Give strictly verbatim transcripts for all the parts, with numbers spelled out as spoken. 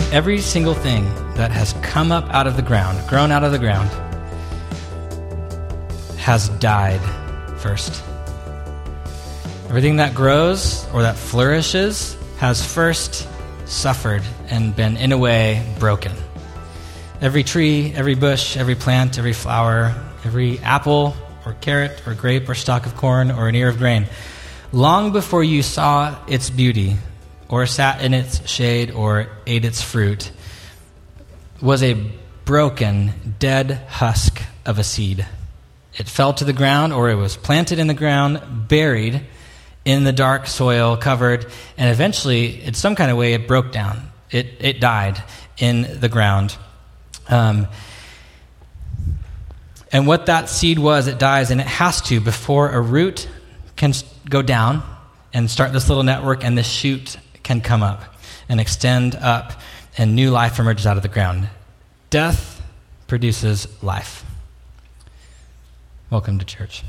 every single thing that has come up out of the ground, grown out of the ground, has died first. Everything that grows or that flourishes has first suffered and been, in a way, broken. Every tree, every bush, every plant, every flower, every apple or carrot or grape or stalk of corn or an ear of grain, long before you saw its beauty or sat in its shade or ate its fruit, was a broken, dead husk of a seed. It fell to the ground, or it was planted in the ground, buried in the dark soil, covered, and eventually, in some kind of way, it broke down. It it died in the ground. Um, and what that seed was, it dies, and it has to before a root can go down and start this little network, and this shoot can come up and extend up, and new life emerges out of the ground. Death produces life. Welcome to church.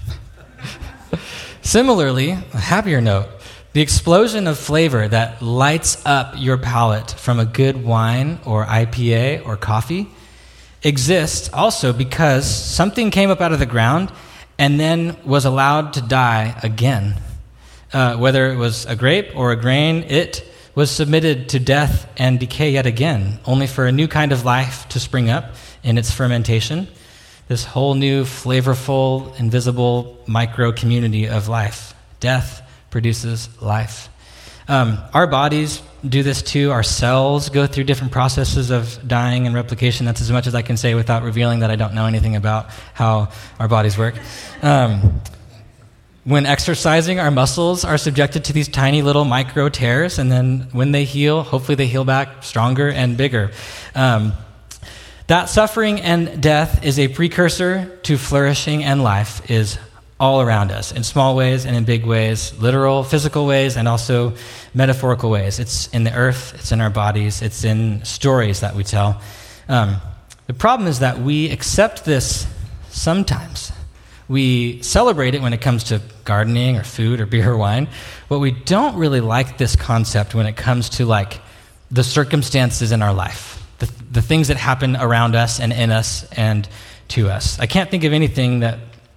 Similarly, a happier note, the explosion of flavor that lights up your palate from a good wine or I P A or coffee exists also because something came up out of the ground and then was allowed to die again. Uh, whether it was a grape or a grain, it was submitted to death and decay yet again, only for a new kind of life to spring up in its fermentation. This whole new, flavorful, invisible micro-community of life. Death produces life. Um, our bodies do this too. Our cells go through different processes of dying and replication. That's as much as I can say without revealing that I don't know anything about how our bodies work. Um, when exercising, our muscles are subjected to these tiny little micro tears, and then when they heal, hopefully they heal back stronger and bigger. Um, That suffering and death is a precursor to flourishing, and life is all around us in small ways and in big ways, literal, physical ways, and also metaphorical ways. It's in the earth, it's in our bodies, it's in stories that we tell. Um, the problem is that we accept this sometimes. We celebrate it when it comes to gardening or food or beer or wine, but we don't really like this concept when it comes to like the circumstances in our life. The, the things that happen around us and in us and to us. I can't think of anything that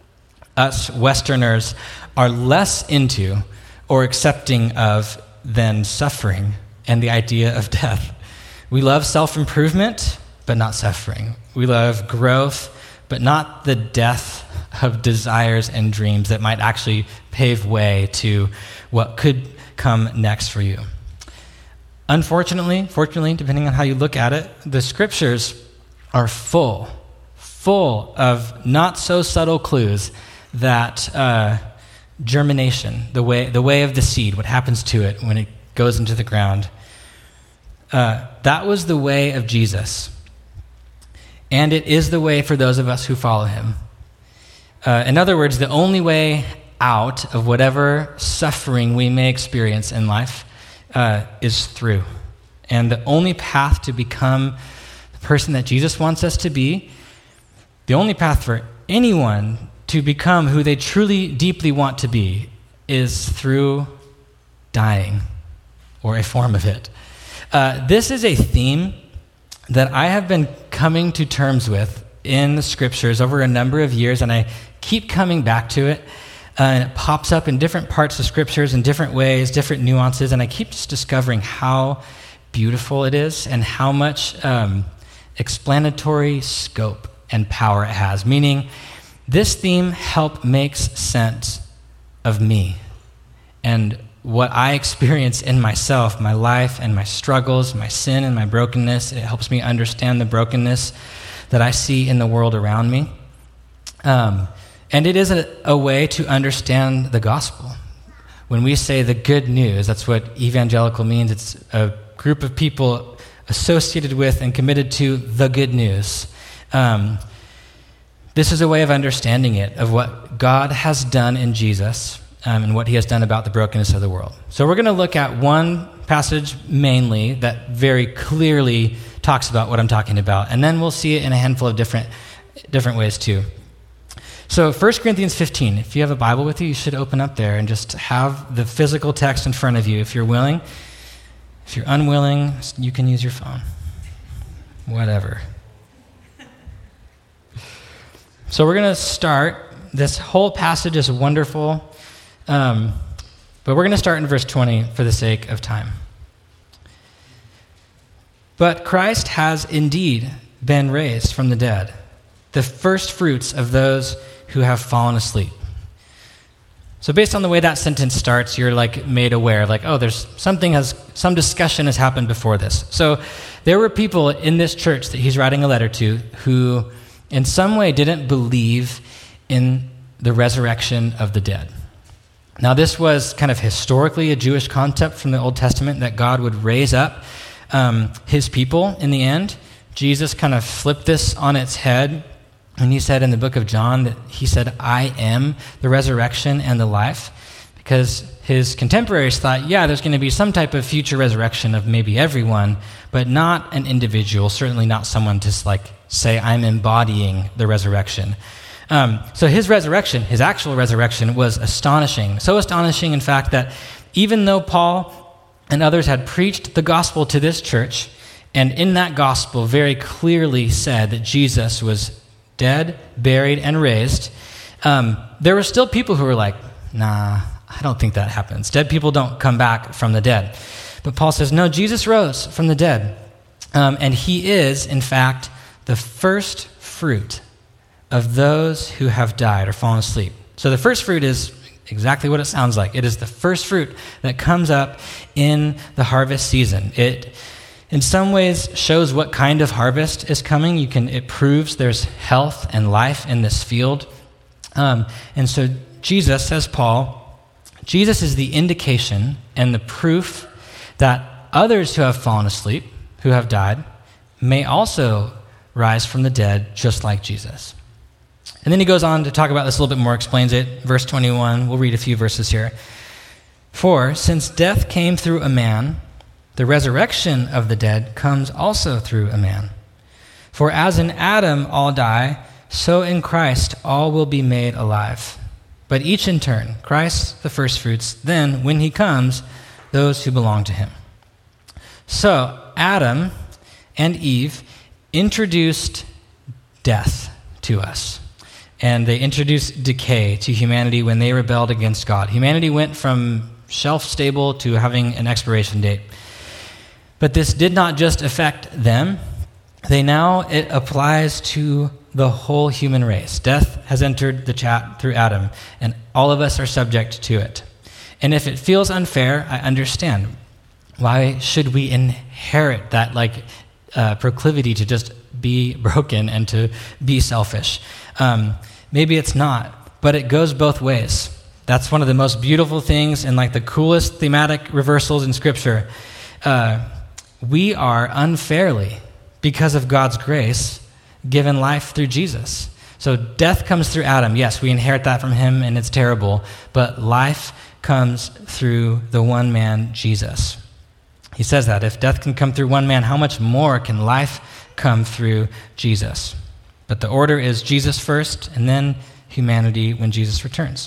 us Westerners are less into or accepting of than suffering and the idea of death. We love self-improvement, but not suffering. We love growth, but not the death of desires and dreams that might actually pave way to what could come next for you. Unfortunately, fortunately, depending on how you look at it, the scriptures are full, full of not so subtle clues that uh, germination, the way the way of the seed, what happens to it when it goes into the ground, uh, that was the way of Jesus. And it is the way for those of us who follow him. Uh, in other words, the only way out of whatever suffering we may experience in life Uh, is through. And the only path to become the person that Jesus wants us to be, the only path for anyone to become who they truly, deeply want to be, is through dying, or a form of it. Uh, this is a theme that I have been coming to terms with in the scriptures over a number of years, and I keep coming back to it. Uh, and it pops up in different parts of scriptures in different ways, different nuances, and I keep just discovering how beautiful it is and how much um, explanatory scope and power it has. Meaning, this theme help makes sense of me and what I experience in myself, my life and my struggles, my sin and my brokenness. It helps me understand the brokenness that I see in the world around me. Um, And it is a, a way to understand the gospel. When we say the good news, that's what evangelical means. It's a group of people associated with and committed to the good news. Um, this is a way of understanding it, of what God has done in Jesus um, and what he has done about the brokenness of the world. So we're going to look at one passage mainly that very clearly talks about what I'm talking about, and then we'll see it in a handful of different different ways too. So First Corinthians fifteen, if you have a Bible with you, you should open up there and just have the physical text in front of you if you're willing. If you're unwilling, you can use your phone. whatever. So we're going to start. This whole passage is wonderful, um, but we're going to start in verse twenty for the sake of time. But Christ has indeed been raised from the dead, the first fruits of those who have fallen asleep. So based on the way that sentence starts, you're like made aware of like, oh, there's something has, some discussion has happened before this. So there were people in this church that he's writing a letter to who in some way didn't believe in the resurrection of the dead. Now this was kind of historically a Jewish concept from the Old Testament that God would raise up um, his people in the end. Jesus kind of flipped this on its head. And he said in the book of John that he said, I am the resurrection and the life, because his contemporaries thought, yeah, there's going to be some type of future resurrection of maybe everyone, but not an individual, certainly not someone to like say, I'm embodying the resurrection. Um, so his resurrection, his actual resurrection, was astonishing. So astonishing, in fact, that even though Paul and others had preached the gospel to this church, and in that gospel very clearly said that Jesus was dead, buried, and raised, um, there were still people who were like, nah, I don't think that happens. Dead people don't come back from the dead. But Paul says, no, Jesus rose from the dead. Um, and he is, in fact, the first fruit of those who have died or fallen asleep. So the first fruit is exactly what it sounds like. It is the first fruit that comes up in the harvest season. It in some ways shows what kind of harvest is coming. You can it proves there's health and life in this field. Um, and so Jesus, says Paul, Jesus is the indication and the proof that others who have fallen asleep, who have died, may also rise from the dead just like Jesus. And then he goes on to talk about this a little bit more, explains it. Verse twenty-one, we'll read a few verses here. For since death came through a man, the resurrection of the dead comes also through a man. For as in Adam all die, so in Christ all will be made alive. But each in turn, Christ the firstfruits, then when he comes, those who belong to him. So Adam and Eve introduced death to us. And they introduced decay to humanity when they rebelled against God. Humanity went from shelf-stable to having an expiration date. But this did not just affect them. They now, it applies to the whole human race. Death has entered the chat through Adam, and all of us are subject to it. And if it feels unfair, I understand. Why should we inherit that like uh, proclivity to just be broken and to be selfish? Um, maybe it's not, but it goes both ways. That's one of the most beautiful things and like the coolest thematic reversals in Scripture. Uh, we are unfairly, because of God's grace, given life through Jesus. So death comes through Adam. Yes, we inherit that from him, and it's terrible. But life comes through the one man, Jesus. He says that if death can come through one man, how much more can life come through Jesus? But the order is Jesus first, and then humanity when Jesus returns.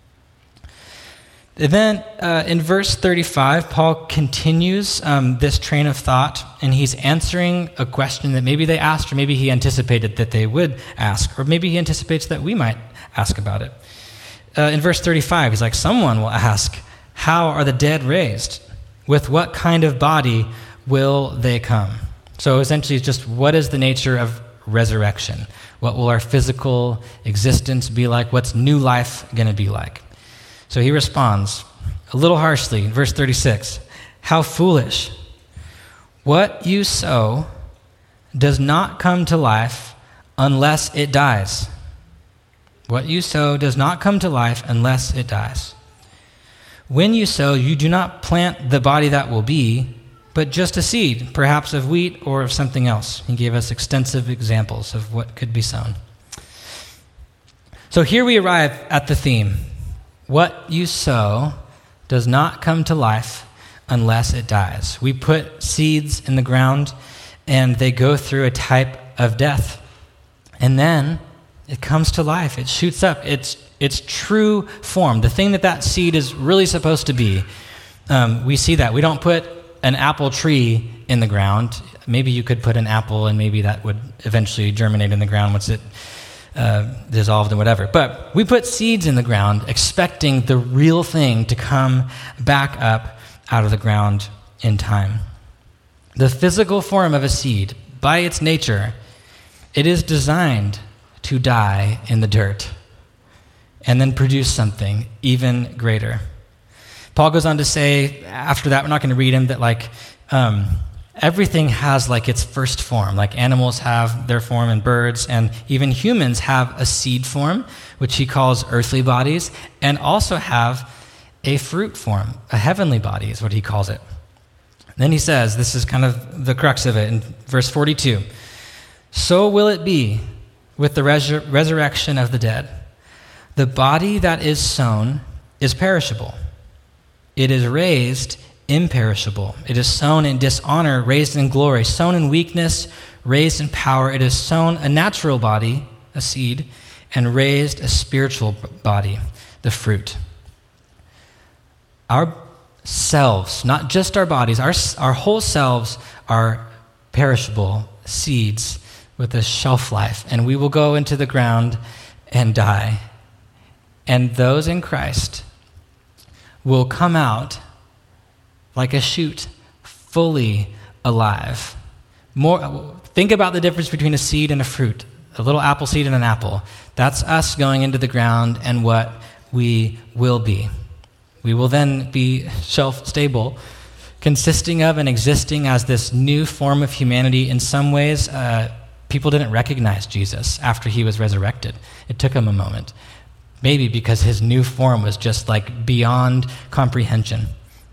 And then uh, in verse thirty-five, Paul continues um, this train of thought, and he's answering a question that maybe they asked, or maybe he anticipated that they would ask, or maybe he anticipates that we might ask about it. Uh, in verse thirty-five, he's like, someone will ask, how are the dead raised? With what kind of body will they come? So essentially it's just, what is the nature of resurrection? What will our physical existence be like? What's new life going to be like? So he responds a little harshly in verse thirty-six, how foolish. What you sow does not come to life unless it dies. What you sow does not come to life unless it dies. When you sow, you do not plant the body that will be, but just a seed, perhaps of wheat or of something else. He gave us extensive examples of what could be sown. So here we arrive at the theme. What you sow does not come to life unless it dies. We put seeds in the ground, and they go through a type of death. And then it comes to life. It shoots up. It's its true form, the thing that that seed is really supposed to be. Um, we see that. We don't put an apple tree in the ground. Maybe you could put an apple and maybe that would eventually germinate in the ground once it uh, dissolved and whatever. But we put seeds in the ground expecting the real thing to come back up out of the ground in time. The physical form of a seed, by its nature, it is designed to die in the dirt and then produce something even greater. Paul goes on to say, after that, we're not going to read him, that like um, everything has like its first form. Like animals have their form and birds, and even humans have a seed form, which he calls earthly bodies, and also have a fruit form, a heavenly body is what he calls it. Then he says, this is kind of the crux of it in verse forty-two, so will it be with the resur- resurrection of the dead. The body that is sown is perishable. It is raised imperishable. It is sown in dishonor, raised in glory. Sown in weakness, raised in power. It is sown a natural body, a seed, and raised a spiritual body, the fruit. Our selves, not just our bodies, our, our whole selves are perishable seeds with a shelf life, and we will go into the ground and die. And those in Christ will come out like a shoot, fully alive. More, think about the difference between a seed and a fruit, a little apple seed and an apple. That's us going into the ground and what we will be. We will then be shelf-stable, consisting of and existing as this new form of humanity. In some ways, uh, people didn't recognize Jesus after he was resurrected. It took him a moment. Maybe because his new form was just like beyond comprehension.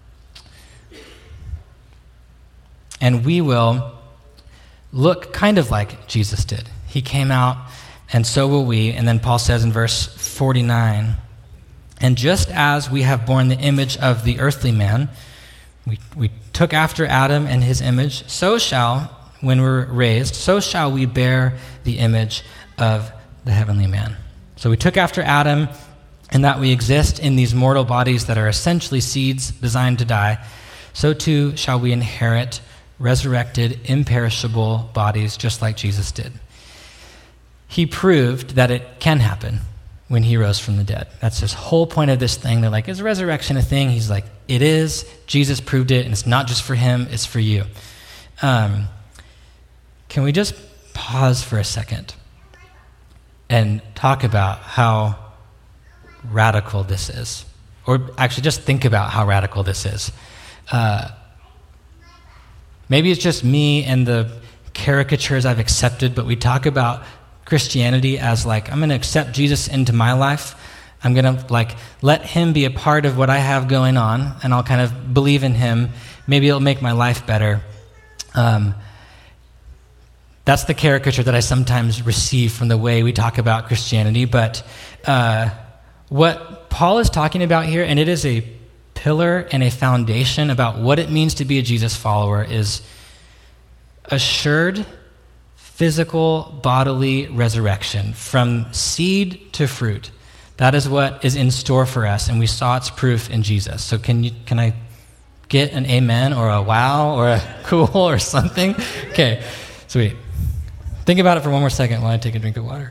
And we will look kind of like Jesus did. He came out, and so will we. And then Paul says in verse forty-nine, and just as we have borne the image of the earthly man, we, we took after Adam and his image, so shall, when we're raised, so shall we bear the image of the heavenly man. So we took after Adam in that we exist in these mortal bodies that are essentially seeds designed to die. So too shall we inherit resurrected, imperishable bodies just like Jesus did. He proved that it can happen when he rose from the dead. That's his whole point of this thing. They're like, is resurrection a thing? He's like, it is. Jesus proved it, and it's not just for him, it's for you. Um, can we just pause for a second and talk about how radical this is? Or actually just think about how radical this is. Uh, maybe it's just me and the caricatures I've accepted, but we talk about Christianity as like, I'm going to accept Jesus into my life. I'm going to like let him be a part of what I have going on, and I'll kind of believe in him. Maybe it'll make my life better. Um, that's the caricature that I sometimes receive from the way we talk about Christianity. But uh, what Paul is talking about here, and it is a pillar and a foundation about what it means to be a Jesus follower, is assured physical bodily resurrection from seed to fruit. That is what is in store for us, and we saw its proof in Jesus. So can you can I get an amen or a wow or a cool or something? Okay, sweet. Think about it for one more second while I take a drink of water.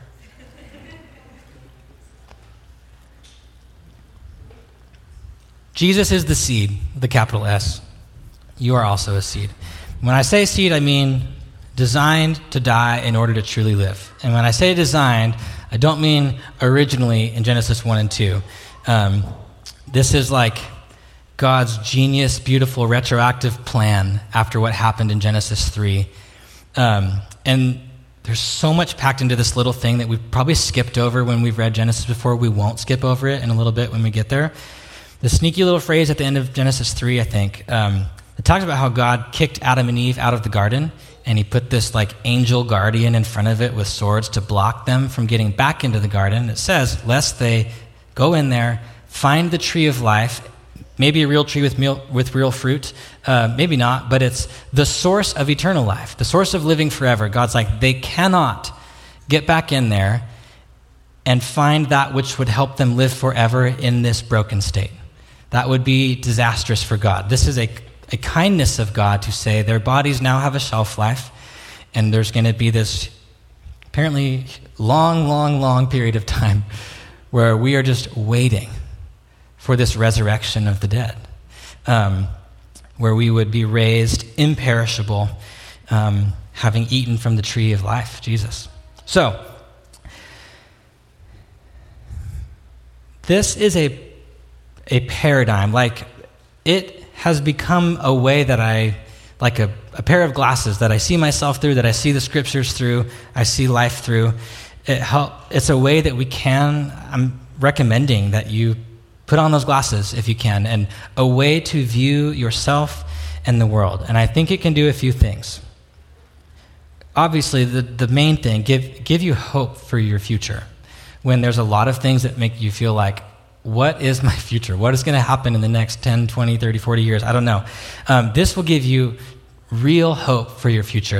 Jesus is the seed, the capital S. You are also a seed. When I say seed, I mean designed to die in order to truly live. And when I say designed, I don't mean originally in Genesis one and two. Um, this is like God's genius, beautiful, retroactive plan after what happened in Genesis three. Um, and there's so much packed into this little thing that we've probably skipped over when we've read Genesis before. We won't skip over it in a little bit when we get there. The sneaky little phrase at the end of Genesis three, I think, um, it talks about how God kicked Adam and Eve out of the garden, and he put this like angel guardian in front of it with swords to block them from getting back into the garden. It says, lest they go in there, find the tree of life, maybe a real tree with meal, with real fruit, uh, maybe not, but it's the source of eternal life, the source of living forever. God's like, they cannot get back in there and find that which would help them live forever in this broken state. That would be disastrous for God. This is a a kindness of God to say their bodies now have a shelf life, and there's going to be this apparently long, long, long period of time where we are just waiting for this resurrection of the dead, um, where we would be raised imperishable, um, having eaten from the tree of life, Jesus. So, this is a, a paradigm. Like, it has become a way that I, like a, a pair of glasses that I see myself through, that I see the scriptures through, I see life through. It help, it's a way that we can, I'm recommending that you put on those glasses if you can, and a way to view yourself and the world. And I think it can do a few things. Obviously, the, the main thing, give, give you hope for your future. When there's a lot of things that make you feel like, what is my future? What is going to happen in the next ten, twenty, thirty, forty years? I don't know. Um, this will give you real hope for your future.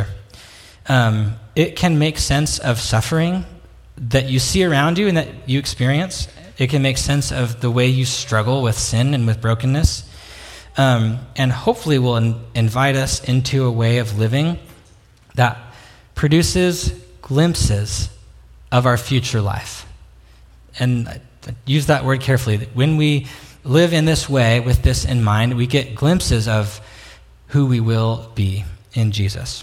Um, it can make sense of suffering that you see around you and that you experience. It can make sense of the way you struggle with sin and with brokenness. Um, and hopefully will in, invite us into a way of living that produces glimpses of our future life. And I use that word carefully. When we live in this way, with this in mind, we get glimpses of who we will be in Jesus.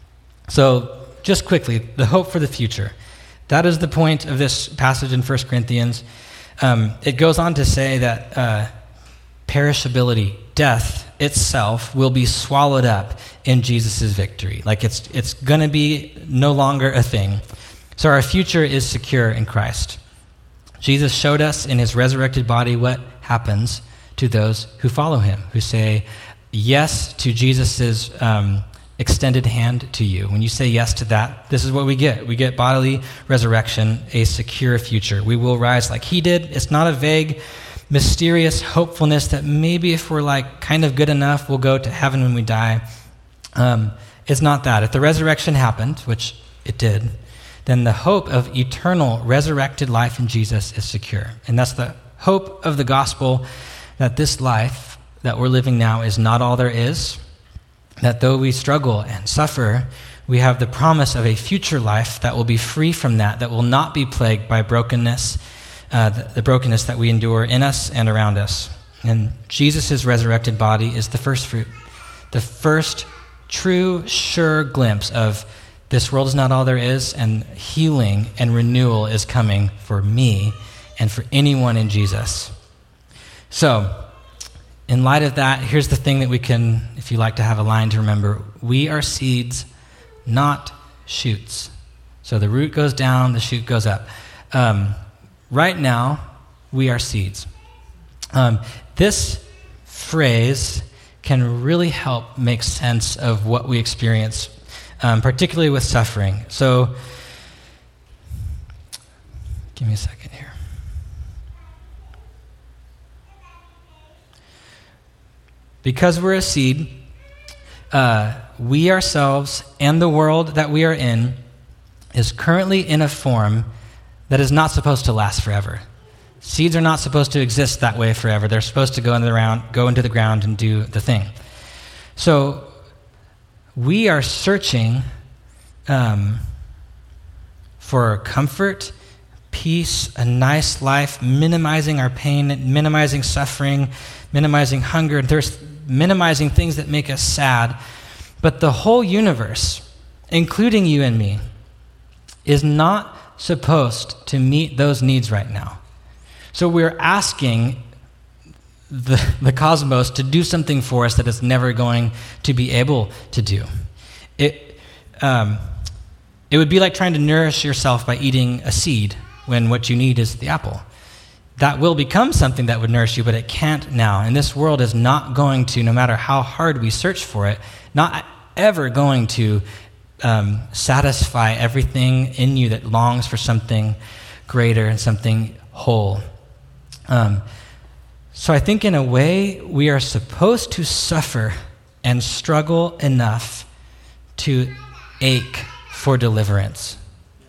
So, just quickly, the hope for the future. That is the point of this passage in First Corinthians. Um, it goes on to say that uh, perishability, death itself, will be swallowed up in Jesus' victory. Like it's it's going to be no longer a thing. So our future is secure in Christ. Jesus showed us in his resurrected body what happens to those who follow him, who say yes to Jesus' um, extended hand to you. When you say yes to that, this is what we get. We get bodily resurrection, a secure future. We will rise like he did. It's not a vague, mysterious hopefulness that maybe if we're like kind of good enough, we'll go to heaven when we die. Um, it's not that. If the resurrection happened, which it did, then the hope of eternal resurrected life in Jesus is secure. And that's the hope of the gospel, that this life that we're living now is not all there is, that though we struggle and suffer, we have the promise of a future life that will be free from that, that will not be plagued by brokenness, uh, the, the brokenness that we endure in us and around us. And Jesus' resurrected body is the first fruit, the first true, sure glimpse of this world is not all there is, and healing and renewal is coming for me and for anyone in Jesus. So, in light of that, here's the thing that we can, if you like to have a line to remember, we are seeds, not shoots. So the root goes down, the shoot goes up. Um, right now, we are seeds. Um, this phrase can really help make sense of what we experience, um, particularly with suffering. So, give me a second here. Because we're a seed, uh, we ourselves and the world that we are in is currently in a form that is not supposed to last forever. Seeds are not supposed to exist that way forever. They're supposed to go into the ground, go into the ground and do the thing. So we are searching um, for comfort, peace, a nice life, minimizing our pain, minimizing suffering, minimizing hunger and thirst, minimizing things that make us sad. But the whole universe, including you and me, is not supposed to meet those needs right now. So we're asking the, the cosmos to do something for us that it's never going to be able to do. It, um, it would be like trying to nourish yourself by eating a seed when what you need is the apple. That will become something that would nourish you, but it can't now. And this world is not going to, no matter how hard we search for it, not ever going to um, satisfy everything in you that longs for something greater and something whole. Um, so I think in a way, we are supposed to suffer and struggle enough to ache for deliverance,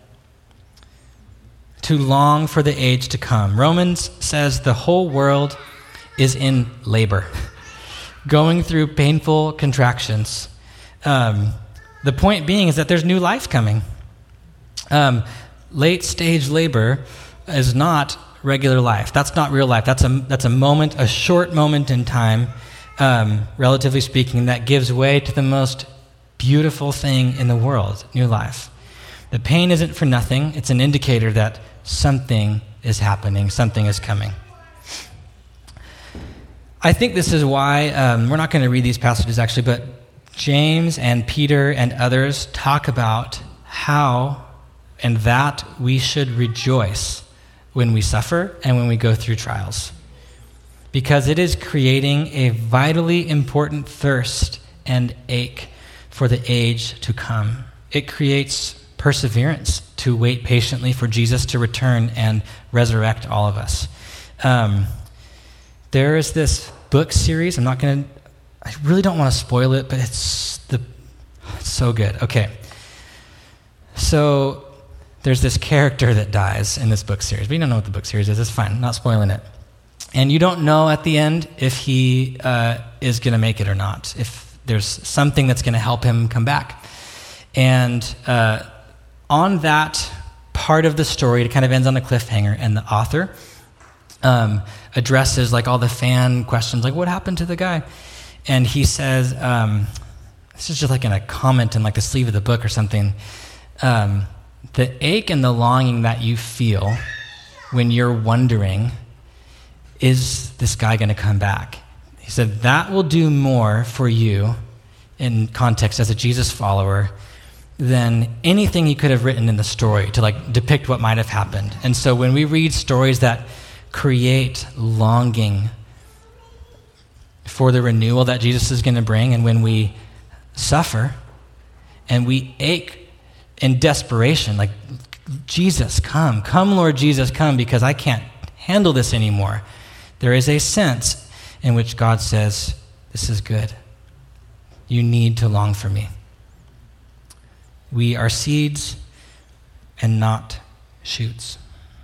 to long for the age to come. Romans says the whole world is in labor. going through painful contractions. Um, the point being is that there's new life coming. Um, late stage labor is not regular life. That's not real life. That's a that's a moment, a short moment in time, um, relatively speaking, that gives way to the most beautiful thing in the world, new life. The pain isn't for nothing. It's an indicator that something is happening, something is coming. I think this is why, um, we're not going to read these passages actually, but James and Peter and others talk about how and that we should rejoice when we suffer and when we go through trials. Because it is creating a vitally important thirst and ache for the age to come. It creates perseverance to wait patiently for Jesus to return and resurrect all of us. Um, there is this book series. I'm not going to, I really don't want to spoil it, but it's the it's so good. Okay. So there's this character that dies in this book series. But you don't know what the book series is. It's fine. I'm not spoiling it. And you don't know at the end if he uh, is going to make it or not, if there's something that's going to help him come back. And uh, on that part of the story, it kind of ends on a cliffhanger, and the author um, addresses like all the fan questions, like what happened to the guy? And he says, um, this is just like in a comment in like the sleeve of the book or something, um, the ache and the longing that you feel when you're wondering, is this guy going to come back? He said, that will do more for you in context as a Jesus follower than anything he could have written in the story to like depict what might have happened. And so when we read stories that create longing for the renewal that Jesus is going to bring, and when we suffer and we ache in desperation, like, Jesus, come, come, Lord Jesus, come, because I can't handle this anymore. There is a sense in which God says, this is good. You need to long for me. We are seeds and not shoots.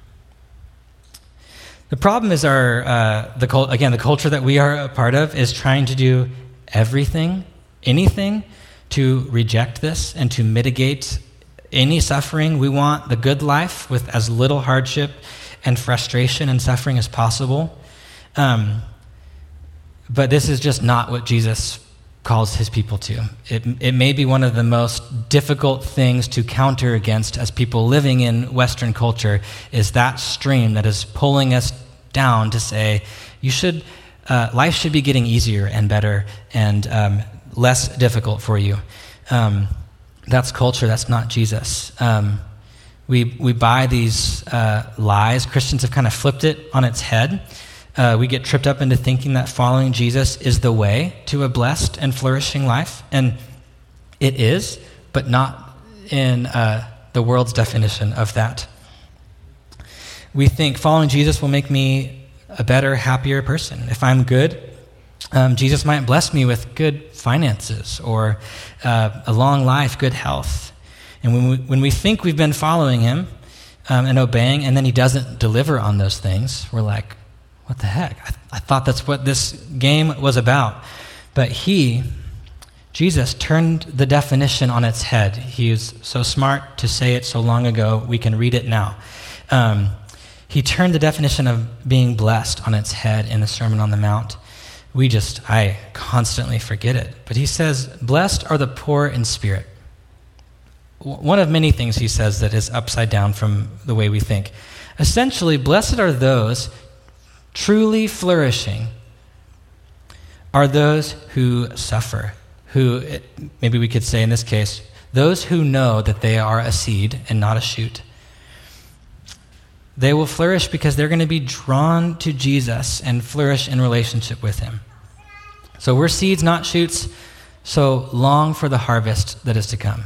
The problem is our, uh, the cult, again, the culture that we are a part of is trying to do everything, anything, to reject this and to mitigate any suffering. We want the good life with as little hardship and frustration and suffering as possible. Um, but this is just not what Jesus calls his people to. It, it may be one of the most difficult things to counter against as people living in Western culture, is that stream that is pulling us down to say, you should, uh, life should be getting easier and better and um, less difficult for you. Um, that's culture, that's not Jesus. Um, we, we buy these uh, lies. Christians have kind of flipped it on its head. Uh, we get tripped up into thinking that following Jesus is the way to a blessed and flourishing life. And it is, but not in uh, the world's definition of that. We think following Jesus will make me a better, happier person. If I'm good, um, Jesus might bless me with good finances or uh, a long life, good health. And when we, when we think we've been following him um, and obeying, and then he doesn't deliver on those things, we're like, what the heck? I, th- I thought that's what this game was about. But he, Jesus, turned the definition on its head. He is so smart to say it so long ago, we can read it now. Um, he turned the definition of being blessed on its head in the Sermon on the Mount. We just, I constantly forget it. But he says, blessed are the poor in spirit. W- one of many things he says that is upside down from the way we think. Essentially, blessed are those truly flourishing are those who suffer, who, maybe we could say in this case, those who know that they are a seed and not a shoot. They will flourish because they're going to be drawn to Jesus and flourish in relationship with him. So we're seeds, not shoots, so long for the harvest that is to come.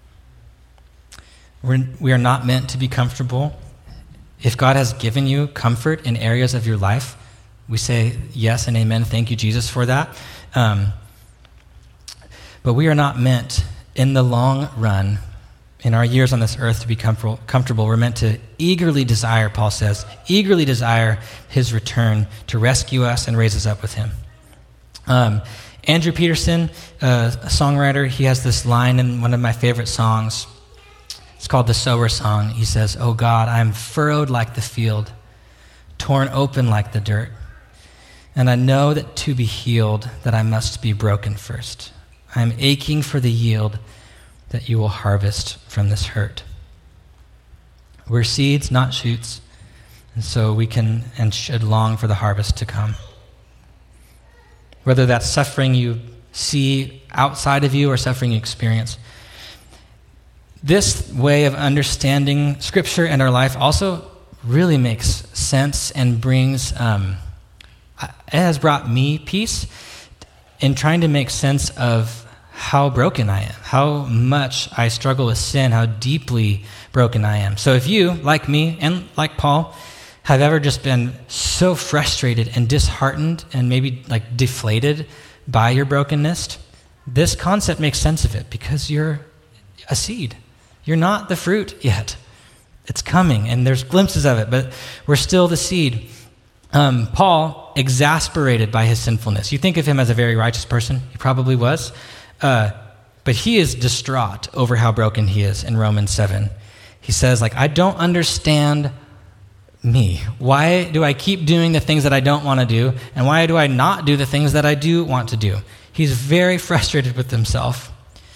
We're, we are not meant to be comfortable. If God has given you comfort in areas of your life, we say yes and amen. Thank you, Jesus, for that. Um, but we are not meant in the long run, in our years on this earth, to be comfortable. comfortable. We're meant to eagerly desire, Paul says, eagerly desire his return to rescue us and raise us up with him. Um, Andrew Peterson, uh, a songwriter, he has this line in one of my favorite songs. It's called the Sower Song. He says, "Oh God, I'm furrowed like the field, torn open like the dirt. And I know that to be healed, that I must be broken first. I'm aching for the yield that you will harvest from this hurt." We're seeds, not shoots, and so we can and should long for the harvest to come. Whether that's suffering you see outside of you or suffering you experience. This way of understanding Scripture and our life also really makes sense and brings, um, it has brought me peace in trying to make sense of how broken I am, how much I struggle with sin, how deeply broken I am. So if you, like me and like Paul, have ever just been so frustrated and disheartened and maybe like deflated by your brokenness, this concept makes sense of it because you're a seed. You're not the fruit yet. It's coming, and there's glimpses of it, but we're still the seed. Um, Paul, exasperated by his sinfulness. You think of him as a very righteous person. He probably was. Uh, but he is distraught over how broken he is in Romans seven. He says, like, I don't understand me. Why do I keep doing the things that I don't want to do? And why do I not do the things that I do want to do? He's very frustrated with himself.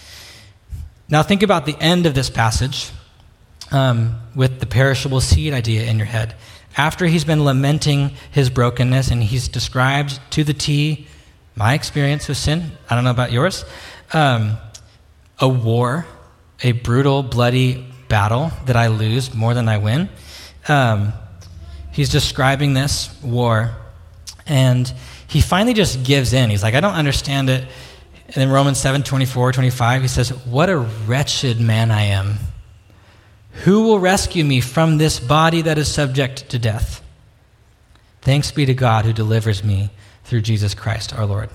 Now think about the end of this passage um, with the perishable seed idea in your head. After he's been lamenting his brokenness and he's described to the T my experience with sin, I don't know about yours, um, a war, a brutal, bloody battle that I lose more than I win. Um, he's describing this war, and he finally just gives in. He's like, I don't understand it. And in Romans seven, twenty-four, twenty-five, he says, what a wretched man I am. Who will rescue me from this body that is subject to death? Thanks be to God who delivers me through Jesus Christ our Lord.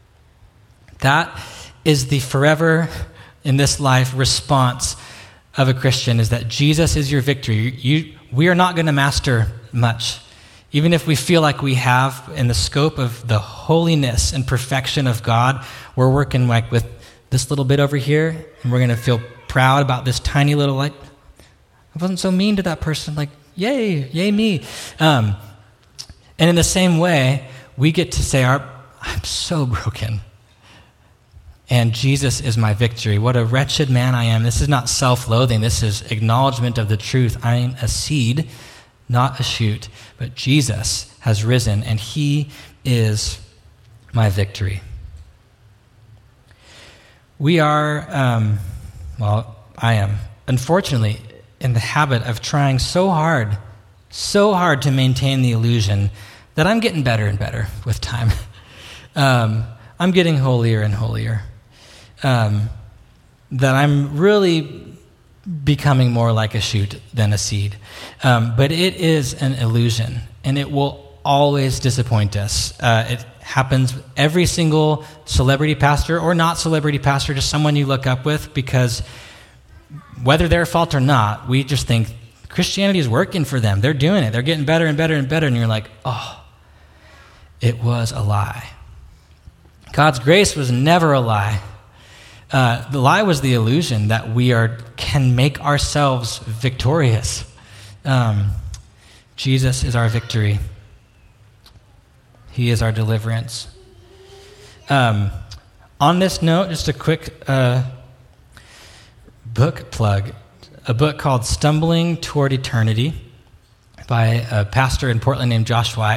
That is the forever, in this life, response of a Christian, is that Jesus is your victory. You, you, we are not going to master much. Even if we feel like we have, in the scope of the holiness and perfection of God, we're working like with this little bit over here, and we're going to feel proud about this tiny little, like, I wasn't so mean to that person, like, yay, yay me. Um, and in the same way, we get to say, our, I'm so broken, and Jesus is my victory. What a wretched man I am. This is not self-loathing. This is acknowledgement of the truth. I am a seed, not a shoot, but Jesus has risen, and he is my victory. We are, um, well, I am, unfortunately, in the habit of trying so hard, so hard to maintain the illusion that I'm getting better and better with time. um, I'm getting holier and holier. Um, that I'm really becoming more like a shoot than a seed. Um, but it is an illusion, and it will always disappoint us. Uh, it happens with every single celebrity pastor or not celebrity pastor, just someone you look up with, because whether their fault or not, we just think Christianity is working for them. They're doing it. They're getting better and better and better. And you're like, oh, it was a lie. God's grace was never a lie. Uh, the lie was the illusion that we are can make ourselves victorious. Um, Jesus is our victory. He is our deliverance. Um, on this note, just a quick uh, book plug. A book called Stumbling Toward Eternity by a pastor in Portland named Josh White.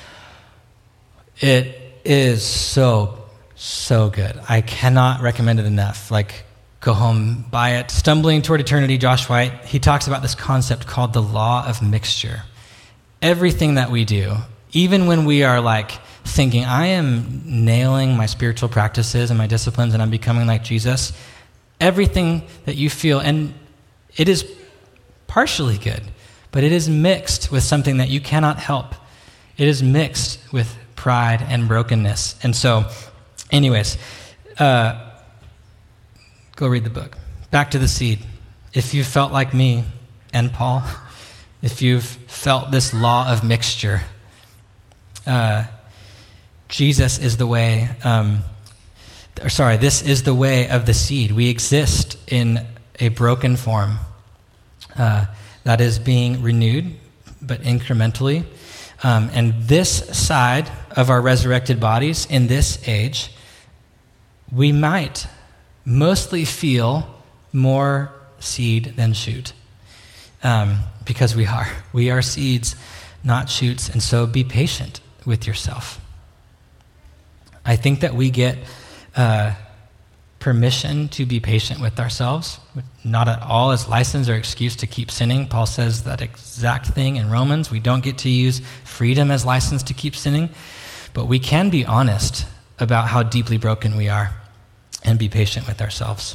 It is so So good. I cannot recommend it enough. Like, go home, buy it. Stumbling Toward Eternity, Josh White. He talks about this concept called the law of mixture. Everything that we do, even when we are like thinking, I am nailing my spiritual practices and my disciplines and I'm becoming like Jesus, everything that you feel, and it is partially good, but it is mixed with something that you cannot help. It is mixed with pride and brokenness. And so, anyways, uh, go read the book. Back to the seed. If you felt like me and Paul, if you've felt this law of mixture, uh, Jesus is the way. Um, or sorry, this is the way of the seed. We exist in a broken form uh, that is being renewed, but incrementally. Um, and this side of our resurrected bodies in this age, we might mostly feel more seed than shoot, um, because we are. We are seeds, not shoots, and so be patient with yourself. I think that we get uh, permission to be patient with ourselves, not at all as license or excuse to keep sinning. Paul says that exact thing in Romans. We don't get to use freedom as license to keep sinning, but we can be honest about how deeply broken we are and be patient with ourselves.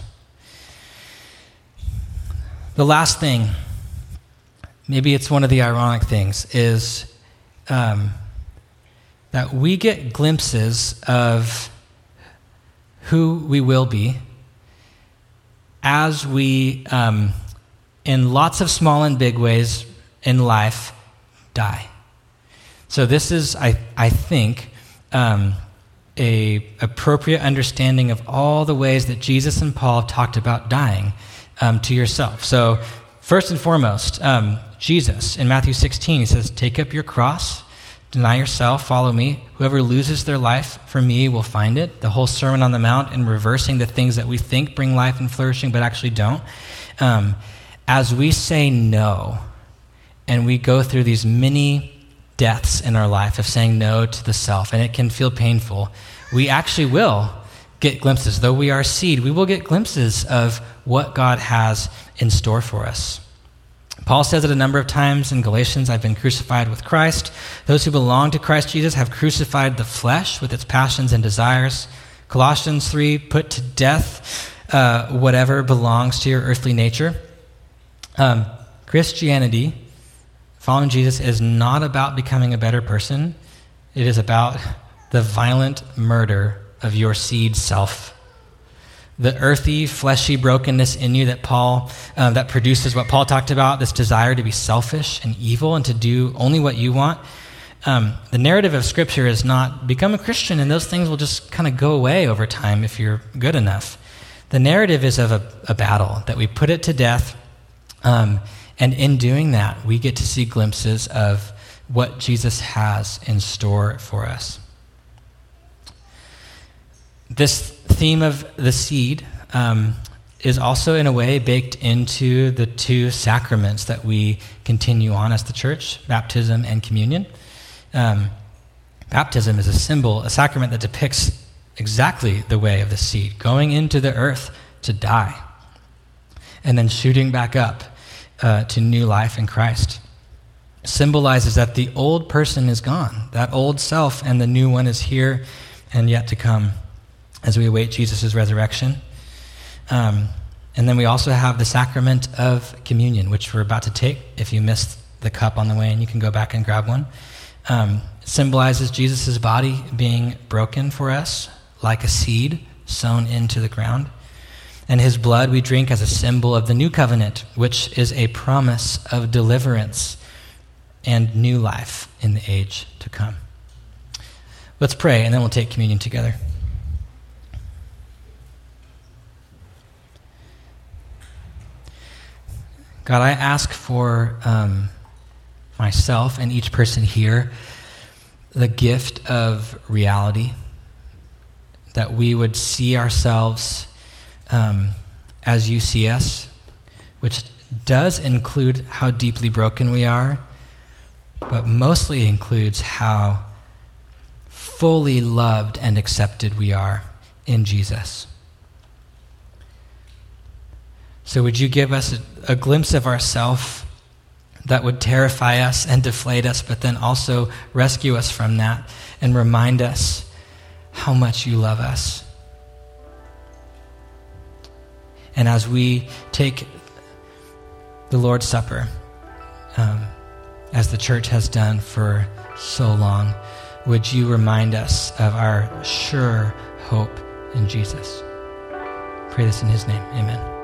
The last thing, maybe it's one of the ironic things, is um, that we get glimpses of who we will be as we, um, in lots of small and big ways in life, die. So this is, I, I think, um, a appropriate understanding of all the ways that Jesus and Paul talked about dying um, to yourself. So first and foremost, um, Jesus, in Matthew sixteen, he says, take up your cross, deny yourself, follow me. Whoever loses their life for me will find it. The whole Sermon on the Mount in reversing the things that we think bring life and flourishing but actually don't. Um, as we say no, and we go through these many deaths in our life of saying no to the self, and it can feel painful, we actually will get glimpses. Though we are seed, we will get glimpses of what God has in store for us. Paul says it a number of times in Galatians, I've been crucified with Christ. Those who belong to Christ Jesus have crucified the flesh with its passions and desires. Colossians three, put to death uh, whatever belongs to your earthly nature. Um, Christianity, following Jesus, is not about becoming a better person. It is about the violent murder of your seed self. The earthy, fleshy brokenness in you that Paul, um, that produces what Paul talked about, this desire to be selfish and evil and to do only what you want. Um, the narrative of Scripture is not become a Christian and those things will just kind of go away over time if you're good enough. The narrative is of a, a battle, that we put it to death, um, and in doing that, we get to see glimpses of what Jesus has in store for us. This theme of the seed um, is also in a way baked into the two sacraments that we continue on as the church, baptism and communion. Um, baptism is a symbol, a sacrament that depicts exactly the way of the seed, going into the earth to die, and then shooting back up uh, to new life in Christ. Symbolizes that the old person is gone, that old self, and the new one is here and yet to come, as we await Jesus' resurrection. Um, and then we also have the sacrament of communion, which we're about to take. If you missed the cup on the way in, you can go back and grab one. Um, it symbolizes Jesus' body being broken for us, like a seed sown into the ground. And his blood we drink as a symbol of the new covenant, which is a promise of deliverance and new life in the age to come. Let's pray, and then we'll take communion together. God, I ask for um, myself and each person here the gift of reality, that we would see ourselves um, as you see us, which does include how deeply broken we are, but mostly includes how fully loved and accepted we are in Jesus. So would you give us a, a glimpse of ourselves that would terrify us and deflate us, but then also rescue us from that and remind us how much you love us. And as we take the Lord's Supper, um, as the church has done for so long, would you remind us of our sure hope in Jesus? Pray this in his name. Amen.